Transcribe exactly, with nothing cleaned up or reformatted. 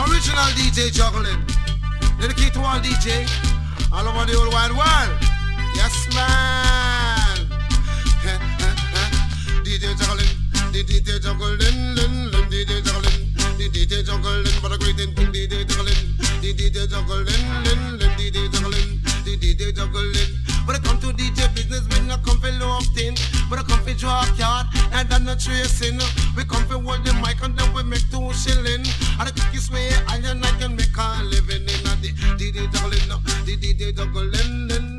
original D J juggling. Dedicated to all D J all over the whole wide world. Yes, man. D J juggling, D J juggling, D J juggling, D J juggling, but a great thing, D J juggling, D J juggling, D J juggling, D J juggling. But I come to D J business, we not come for low thing, but I come for draw card, and I'm not tracing. We come for hold the mic and then we make two shilling. And the quickest way I and I can make a living in a D J juggling, D J juggling.